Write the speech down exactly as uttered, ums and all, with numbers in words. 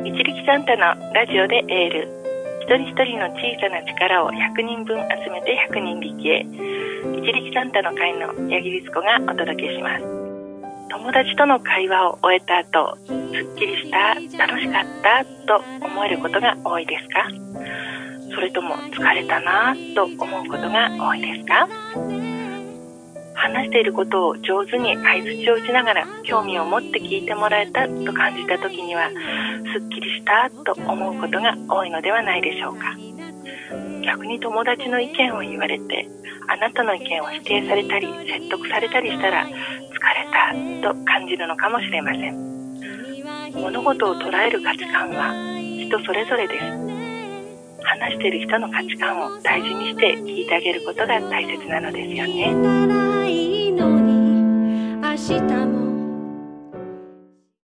一力サンタのラジオでエール。一人一人の小さな力をひゃくにんぶん集めてひゃくにん力へ。一力サンタの会の八木律子がお届けします。友達との会話を終えた後、すっきりした、楽しかったと思えることが多いですか？それとも疲れたなと思うことが多いですか？話していることを上手に相槌を打ちながら興味を持って聞いてもらえたと感じた時には、すっきりしたと思うことが多いのではないでしょうか。逆に友達の意見を言われて、あなたの意見を否定されたり説得されたりしたら、疲れたと感じるのかもしれません。物事を捉える価値観は人それぞれです。話している人の価値観を大事にして聞いてあげることが大切なのですよね。 明日も